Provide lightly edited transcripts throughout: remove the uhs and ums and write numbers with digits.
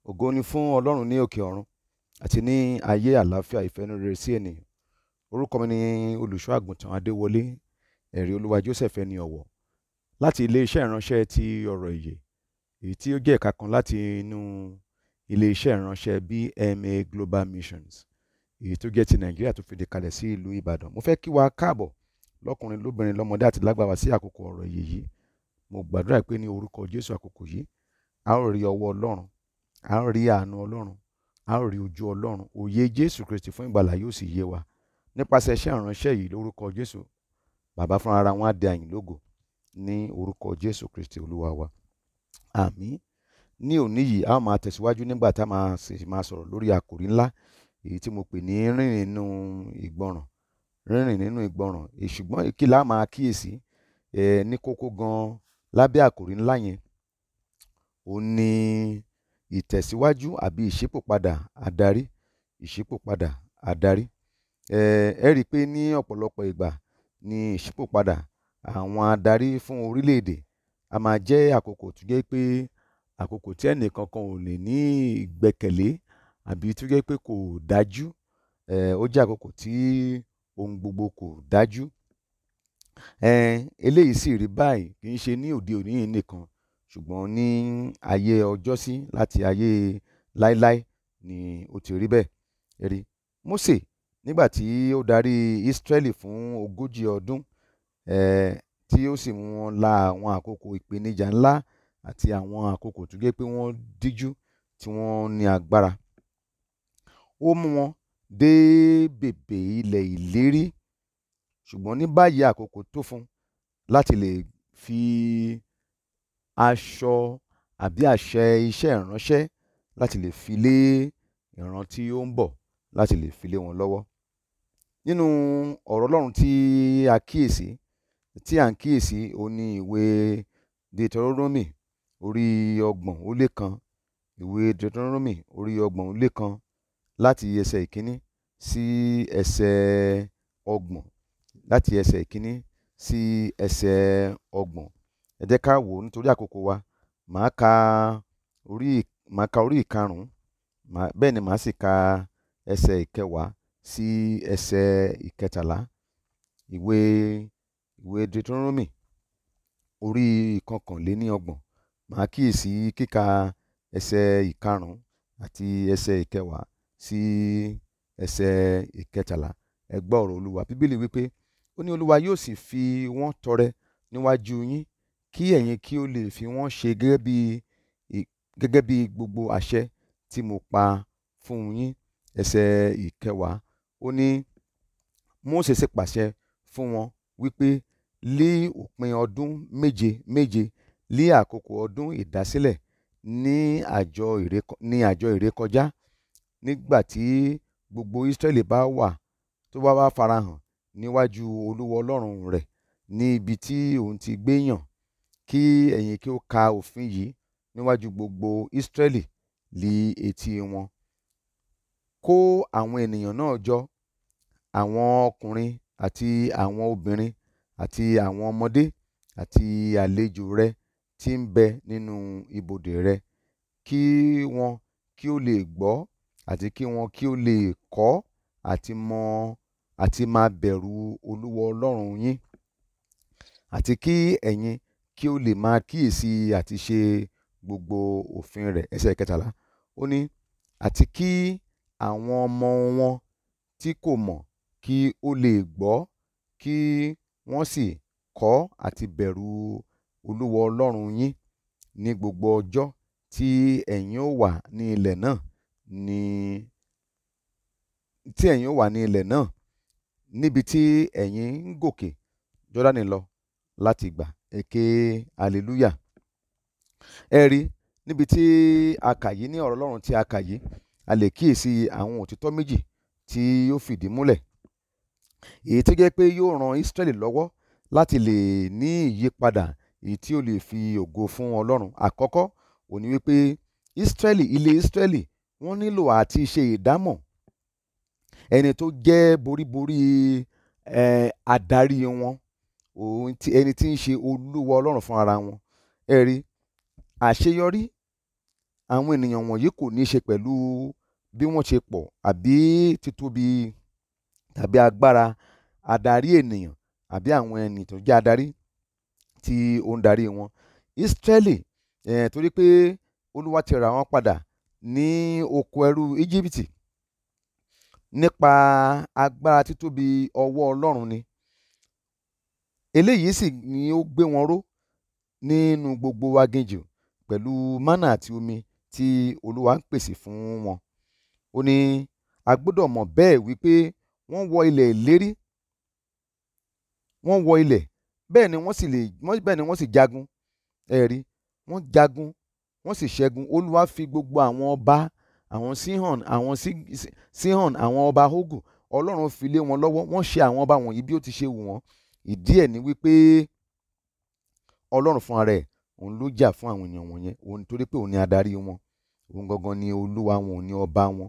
Ògo ni fún Ọlọ́run ní òkè ọ̀run àti ní ayé àlàáfíà ìfẹ́nurere sí ènìyàn. Orúkọ mi ni olùṣọ́ àgùntàn Adéwọlé ẹ̀rí olúwa Joseph ẹni ọ̀wọ̀ láti ilé-iṣẹ́ ìránṣẹ́ ti ọ̀rọ̀ ìyè, èyí tí ó jẹ́ ẹ̀ka kan láti inú ilé-iṣẹ́ ìránṣẹ́ BMA Global Missions, èyí tó jẹ́ ti Nàìjíríà tó fìdí kalẹ̀ sí ìlú Ìbàdàn. Mo fẹ́ kí wa káàbọ̀ lọ́kùnrin lóbìnrin lọ́mọdé àti lágbà wá sí àkókò ọ̀rọ̀ ìyè yìí. Mo gbàdúrà pé ní orúkọ Jésù àkókò yìí a ó rí ọwọ́ Ọlọ́run, a ó rí àánú Ọlọ́run, a ó rí ojú Ọlọ́run, òye Jésù Kristi fún ìgbàlà yóò sì yé wa nípasẹ̀ iṣẹ́ ìránṣẹ́ yìí lórúkọ Jésù. Bàbá fúnra ara wọn á dé àyìn lógo ní orúkọ Jésù Kristi olúwa wa, àmín. Ní òní yìí a ó máa tẹ̀síwájú nígbà tá a máa sọ̀rọ̀ lórí àkòrí ńlá èyí tí mo pè ní rírìn nínú ìgbọràn, rírìn nínú ìgbọràn. Ṣùgbọ́n kí la máa kíyèsí ní kókó gan lábẹ́ àkòrí ńlá yẹn, ó ní ìtẹ̀síwájú àbí ìṣípòpadà adarí, ìṣípòpadà adarí. Ẹ rí i pé ní ọ̀pọ̀lọpọ̀ ìgbà ni ìṣípòpadà àwọn adarí fún orílẹ̀-èdè a máa jẹ́ àkókò tó jẹ́ pé àkókò tí ẹnìkankan ò lè ní ìgbẹ́kẹ̀lé àbí tó jẹ́ pé kò dájú. Ó jẹ́ àkókò tí ohun gbogbo kò dájú. Eléyìí sì rí báyìí kì í ṣe ní òde òní yìí nìkan, ṣùgbọ́n ní ayé ọjọ́sí láti ayé láíláí ni ó ti rí bẹ́ẹ̀. Ẹ rí Mósè nígbà tí ó darí Ísírẹ́lì fún 40 ọdún, tí ó sì mú wọn la àwọn àkókò ìpèníjà ńlá àti àwọn àkókò tó jẹ́ pé wọ́n díjú tí wọ́n ní agbára. Ó mú wọn dé bèbè ilẹ̀ ìlérí, ṣùgbọ́n ní báyìí àkókò tó fún láti lè fi aṣọ àbí àṣẹ iṣẹ́ ìránṣẹ́ láti lè fi lé ìran tí ó ń bọ̀, láti lè fi lé wọn lọ́wọ́. Nínú ọ̀rọ̀ Ọlọ́run tí à ń kíyèsí ó ní ìwé Deuteronomy orí 30 ìwé Deuteronomy orí 30 láti ẹsẹ̀ ìkíní sí ẹsẹ̀ 30, láti ẹsẹ̀ ìkíní sí ẹsẹ̀ 30. Ẹ jẹ́ ká wò ó nítorí àkókò wa. Màá ka orí ìkarùn-ún, bẹ́ẹ̀ ni màá sì ka ẹsẹ̀ ìkẹwàá sí ẹsẹ̀ ìkẹtàlá. Ìwé Deuteronomy orí 29, màá kíyèsí kíka ẹsẹ̀ ìkarùn-ún àti ẹsẹ̀ ìkẹwàá sí ẹsẹ̀ ìkẹtàlá. Ẹ gbọ́ ọ̀rọ̀ Olúwa. Bíbélì wípé ó ní Olúwa yóò sì fi wọ́n tọrẹ níwájú yín kí ẹ̀yin kí ó lè fi wọ́n ṣe gẹ́gẹ́ bí gbogbo àṣẹ tí mo pa fún yín. Ẹsẹ̀ ìkẹwàá ó ní Mósè sì pàṣẹ fún wọn wípé lí òpin ọdún méje lí àkókò ọdún ìdásílẹ̀ ní àjọ ìrékọjá, nígbà tí gbogbo Ísírẹ́lì tó bá wá farahàn níwájú Olúwa Ọlọ́run rẹ̀ ní ibi tí òun ti gbé yàn, kí ẹ̀yin kí ó ka òfin yìí níwájú gbogbo Ísírẹ́lì lí etí wọn. Kó àwọn ènìyàn náà jọ, àwọn ọkùnrin àti àwọn obìnrin àti àwọn ọmọdé àti àlejò rẹ tí ń bẹ nínú ibodè rẹ, kí wọn kí ó lè gbọ́ àti kí wọn kí ó lè kọ́ àti máa bẹ̀rù Olúwa Ọlọ́run yín, àti kí ẹ̀yin kí ó lè máa kíyèsí àti ṣe gbogbo òfin rẹ̀. Ẹsẹ̀ kẹtàlá ó ní àti kí àwọn ọmọ wọn tí kò mọ̀ kí ó lè gbọ́, kí wọ́n sì kọ́ àti bẹ̀rù Olúwa Ọlọ́run yín ní gbogbo ọjọ́ tí ẹ̀yin ó wà ní ilẹ̀ náà, níbi tí ẹ̀yin ń gòkè Jọ́dánì lọ láti gbà. Ẹ ké hallelujah. Ẹ rí níbi tí a kà yìí, ní ọ̀rọ̀ Ọlọ́run tí a kà yìí, a lè kíyèsí àwọn òtítọ́ méjì tí yóò fìdí múlẹ̀, èyí tó jẹ́ pé yóò ran Ísírẹ́lì lọ́wọ́ láti lè ní ìyípadà èyí tí ó lè fi ògo fún Ọlọ́run. Àkọ́kọ́ ó ní wípé ilé Ísírẹ́lì wọ́n nílò àti ṣe ìdámọ̀ ẹni tó jẹ́ boríborí adarí wọn, ẹni tí ń ṣe Olúwa Ọlọ́run fún ara wọn. Ẹ rí àṣeyọrí àwọn ènìyàn wọ̀nyí kò ní í ṣe pẹ̀lú bí wọ́n ṣe pọ̀ àbí títóbi tàbí agbára adarí ènìyàn àbí àwọn ẹni tó jẹ́ adarí tí ó ń darí wọn. Ísírẹ́lì torí pé Olúwa ti rà wọ́n padà ní oko ẹrú Íjíbítì nípa agbára títóbi ọwọ́ Ọlọ́run ni. Eléyìí sì ni ó gbé wọn ró nínú gbogbo aginjù pẹ̀lú mánà àti omi tí Olúwa ń pèsè fún wọn. Ó ní a gbọ́dọ̀ mọ̀ bẹ́ẹ̀ wípé wọ́n wọ ilẹ̀ ìlérí, wọ́n wọ ilẹ̀, bẹ́ẹ̀ ni wọ́n sì jagun. Ẹ̀rí, wọ́n jagun, wọ́n sì ṣẹ́gun. Olúwa fi gbogbo àwọn ọba, àwọn Síhàn, àwọn ọba Ógù, Ọlọ́run fi lé wọn lọ́wọ́. Wọ́n ṣe àwọn ọba wọ̀nyí bí ó ti ṣe wù wọ́n. Ìdí ẹ̀ ni wípé Ọlọ́run fúnra rẹ̀ òun ló jà fún àwọn ènìyàn wọ̀nyẹn, òun torí pé òun ni adarí wọn, òun gangan ni olúwa wọn, òun ni ọba wọn.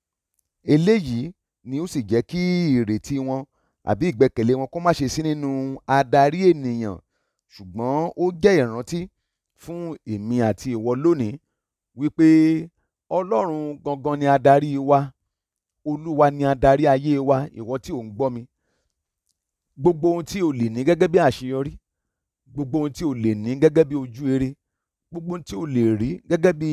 Eléyìí ni ó sì jẹ́ kí ìrètí wọn àbí ìgbẹ́kẹ̀lé wọn kó má ṣe sí nínú adarí ènìyàn, ṣùgbọ́n ó jẹ́ ìrántí fún èmi àti ìwọ lónìí wípé Ọlọ́run gangan ni adarí wa, Olúwa ni adarí ayé wa. Ìwọ tí ò ń gbọ́ mi, gbogbo ohun tí o lè ní gẹ́gẹ́ bí àṣeyọrí, gbogbo ohun tí o lè ní gẹ́gẹ́ bí ojú rere, gbogbo ohun tí o lè rí gẹ́gẹ́ bí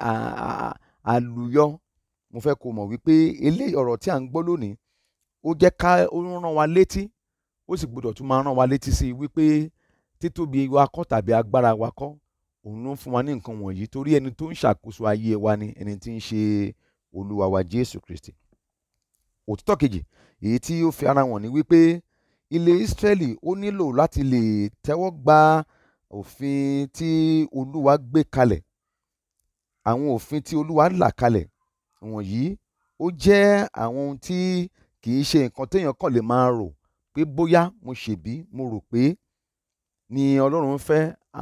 àlùyọ, mo fẹ́ kó mọ̀ wípé eléyìí ọ̀rọ̀ tí à ń gbọ́ lónìí ó rán wa létí, ó sì gbọ́dọ̀ tún máa rán wa létí sí i wípé títóbi wa kọ́ tàbí agbára wa kọ́, òun ló ń fún wa ní nǹkan wọ̀nyí, torí ẹni tó ń ṣàkóso ayé wa ni ẹni tí ń ṣe Olúwa wa Jésù Kristi. Òtítọ́ kejì èyí tí ó fi ara wọn ni wípé ilẹ̀ Ísírẹ́lì ó nílò láti lè tẹ́wọ́ gba òfin tí Olúwa gbé kalẹ̀. Àwọn òfin tí Olúwa là kalẹ̀ wọ̀nyí ó jẹ́ àwọn ohun tí kì í ṣe nǹkan téèyàn kàn lè máa rò pé bóyá mo ṣèbí mo rò pé ni Ọlọ́run fẹ́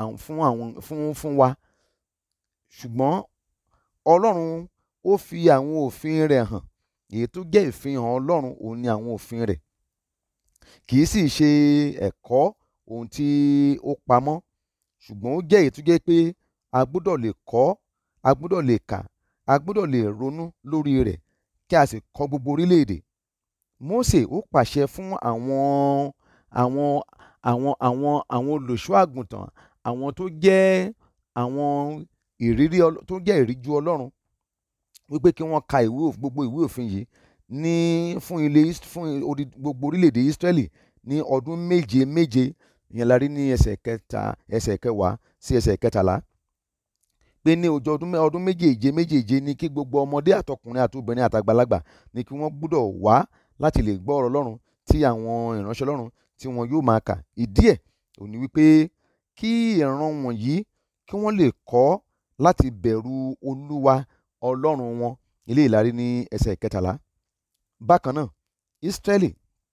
fún wa, ṣùgbọ́n Ọlọ́run ó fi àwọn òfin rẹ̀ hàn. Èyí tó jẹ́ ìfihàn Ọlọ́run òun ni àwọn òfin rẹ̀, kì í sì ṣe ẹ̀kọ́ ohun tí ó pamọ́, ṣùgbọ́n ó jẹ́ èyí tó jẹ́ pé a gbọ́dọ̀ lè kọ́, a gbọ́dọ̀ lè kà, a gbọ́dọ̀ lè ronú lórí rẹ̀ kí a sì kọ́ gbogbo orílẹ̀-èdè. Mósè ó pàṣẹ fún àwọn olùṣọ́ àgùntàn, àwọn tó jẹ́ àwọn ìríjú Ọlọ́run, wípé kí wọ́n ka gbogbo ìwé òfin yìí fún gbogbo orílẹ̀-èdè Ísírẹ́lì ní ọdún méje méje. Ìyẹn la rí ní ẹsẹ̀ kẹwàá sí ẹsẹ̀ kẹtàlá, pé ní ọdún méjèèje méjèèje ni kí gbogbo ọmọdé àtọkùnrin àtobìnrin àtàgbàlagbà ni kí wọ́n gbọ́dọ̀ wá láti lè gbọ́ ọ̀rọ̀ Ọlọ́run tí àwọn ìránṣẹ́ Ọlọ́run tí wọn yóò máa kà. Ìdí ẹ̀ ò ní wípé kí ìran wọ̀nyí kí wọ́n lè kọ́ láti bẹ̀rù Olúwa Ọlọ́run wọn. Eléyìí la rí ní ẹsẹ̀ kẹtàlá. Bákan náà, Ísírẹ́lì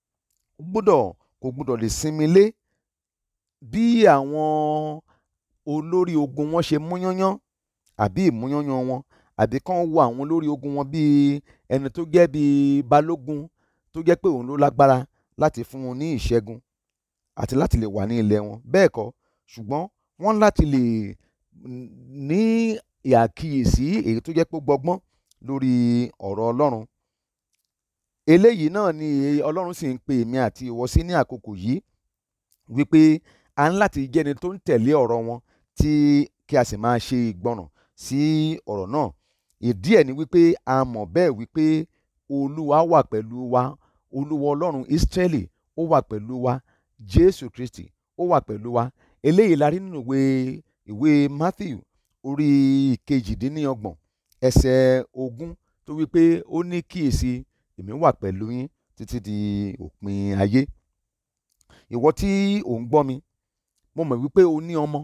kò gbọ́dọ̀ lè sinmi lé bí àwọn olórí ogun wọn ṣe múyányán àbí ìmúyányán wọn, àbí kán wo àwọn olórí ogun wọn bí ẹni tó jẹ́ bí balógun tó jẹ́ pé òun ló lágbára láti fún wọn ní ìṣẹ́gun àti láti lè wà ní ilẹ̀ wọn. Bẹ́ẹ̀ kọ́, ṣùgbọ́n wọ́n láti lè ní àkíyèsí èyí tó jẹ́ pé gbọgbọ́n lórí ọ̀rọ̀ Ọlọ́run. Eléyìí náà ni Ọlọ́run sì ń pe èmi àti ìwọ sí ní àkókò yìí, wípé a ń láti jẹ́ni tó ń tẹ̀lé ọ̀rọ̀ wọn kí a sì máa ṣe ìgbọràn sí ọ̀rọ̀ náà. Ìdí ẹ̀ ni wípé a mọ̀ bẹ́ẹ̀ wípé Olúwa wà pẹ̀lú wa, Olúwa Ọlọ́run Ísírẹ́lì ó wà pẹ̀lú wa, Jésù Kristi ó wà pẹ̀lú wa. Eléyìí la rí nínú ìwé Mátíù orí kejìdínlọ́gbọ̀n ẹsẹ̀ 20, tó wípé ó ní kíyèsí èmi wà pẹ̀lú yín títí di òpin ayé. Ìwọ tí ò ń gbọ́ mi, mo mọ̀ wípé o ní ọmọ,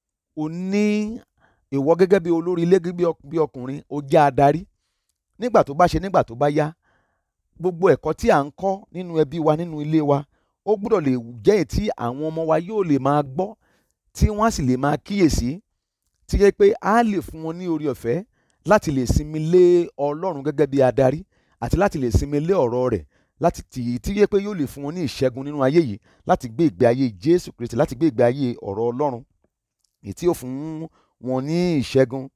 ìwọ gẹ́gẹ́ bí olórí ilé, bí ọkùnrin, o jẹ́ adarí. Nígbà tó bá yá, gbogbo ẹ̀kọ́ tí à ń kọ́ nínú ẹbí wa, nínú ilé wa, ó gbọ́dọ̀ lè jẹ́ èyí tí àwọn ọmọ wa yóò lè máa gbọ́, tí wọ́n á sì lè máa kíyèsí, tí yẹ pé a lè fún wọn ní oore ọ̀fẹ́ láti lè sinmi lé Ọlọ́run gẹ́gẹ́ bí adarí, àti láti lè sinmi lé ọ̀rọ̀ rẹ̀, tí yẹ pé yóò lè fún wọn ní ìṣẹ́gun nínú ayé yìí, láti gbé ìgbé ayé Jésù Kristi, láti gbé ìgbé ayé ọ̀rọ̀ Ọlọ́run èyí tí ó fún wọn ní ìṣẹ́gun.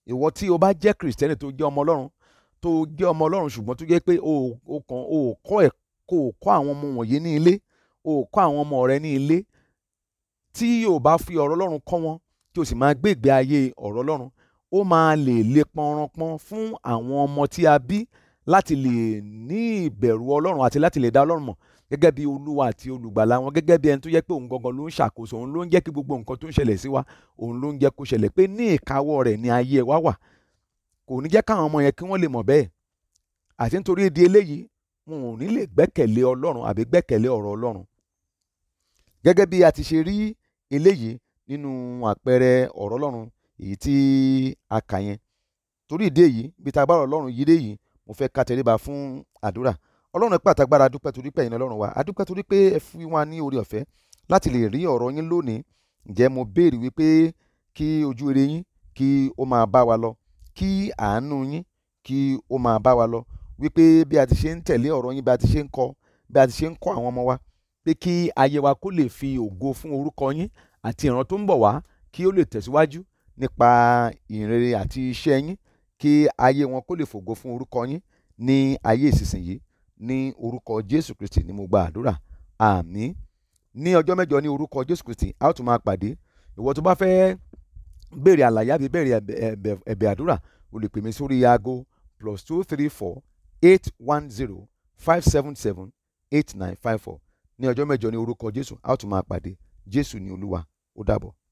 ìwọ tí o bá jẹ́ kìrìsìtẹ́nì tó jẹ́ ọmọ ọlọ́run ṣùgbọ́n tó jẹ́ pé o kọ́ àwọn ọmọ wọ̀nyí ní ilé, o kọ́ àwọn ọmọ rẹ ní ilé, tí o bá fi ọ̀rọ̀ ọlọ́run kọ́ wọn tí o sì máa gbé ìgbé ayé ọ̀rọ̀ ọlọ́run, ó máa lè pọnranpọn fún àwọn ọmọ tí a bí láti lè ní ìbẹ̀rù ọlọ́run àti láti lè dá ọlọ́run mọ̀ gẹ́gẹ́ bí olúwa àti olùgbàlà wọn, gẹ́gẹ́ bí ẹni tó yẹ pé òun gangan ló ń ṣàkóso, òun ló ń jẹ́ kí gbogbo nǹkan tó ń ṣẹlẹ̀ sí wa, òun ló ń jẹ́ kó ṣẹlẹ̀, pé ní ìkáwọ́ rẹ̀ ni ayé wa wà. Kò ní jẹ́ káwọn ọmọ yẹn kí wọ́n lè mọ̀ bẹ́ẹ̀, àti nítorí ìdí eléyìí wọn ò ní lè gbẹ́kẹ̀lé ọlọ́run àbí gbẹ́kẹ̀lé ọ̀rọ̀ ọlọ́run. Gẹ́gẹ́ bí a ti ṣe rí eléyìí nínú àpẹẹrẹ ọ̀rọ̀ ọlọ́run èyí tí a kà yẹn. Torí ìdí èyí, bí ta bá ọ̀rọ̀ ọlọ́run yìí dé yìí, mo fẹ́ ká tẹríba fún àdúrà. Ọlọ́run ipá àtàgbára, adúpẹ́ torí pé ẹ̀yin ọlọ́run wa, adúpẹ́ torí pé ẹ fi wá ní oore ọ̀fẹ́ láti lè rí ọ̀rọ̀ yín lónìí. Ǹjẹ́ mo béèrè wípé kí ojú rere yín kí ó máa bá wa lọ, kí àánú yín kí ó máa bá wa lọ, wípé bí a ti ṣe ń tẹ̀lé ọ̀rọ̀ yín, bí a ti ṣe ń kọ́ àwọn ọmọ wa, pé kí ayé wa kó lè fi ògo fún orúkọ yín, àti ìran tó ń bọ̀ wá kí ó lè tẹ̀síwájú nípa ìrere àti iṣẹ́ yín, kí ayé wọn kó lè fògo fún orúkọ yín ní ayé ìsinsìnyí. Ní orúkọ Jésù Kristi ni mo gba àdúrà, àmín. Ní ọjọ́ mẹ́jọ ní orúkọ Jésù Kristi a ó tún máa pàdé. Ìwọ tó bá fẹ́ béèrè àlàyé àbí béèrè ẹ̀bẹ̀ àdúrà, o lè pè mí sórí aago +234 810 577 8954. Ní ọjọ́ mẹ́jọ ní orúkọ Jésù a ó tún máa pàdé. Jésù ni Olúwa. Ó dàbọ̀.